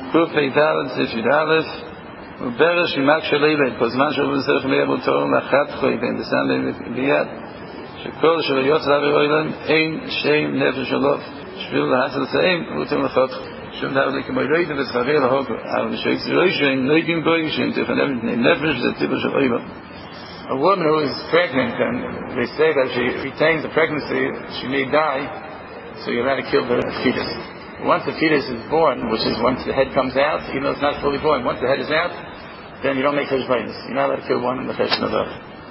Kuf Eidalet Sifidalef Uberish Yimak Shalilet Kozman Shavul Zerach Me'abul Torah Lachat Choy Ben Desam B'Yad Shekol Shalayot Lavi Oilam Ein Shein Nefesh Alof Shvil Lahasel Seim Utem Lachot Shum Davlik Moireid V'Zchavir Lahok Al Sheikh Zeroishin Leidim Boyishin Tifanem Nefesh Zetibush Oilam. A woman who is pregnant, and they say that she retains the pregnancy, she may die, so you're allowed to kill the fetus. Once the fetus is born, which is once the head comes out, even though it's not fully born, once the head is out, then you don't make cheshbonos. You're not allowed to kill one in the cheshbon.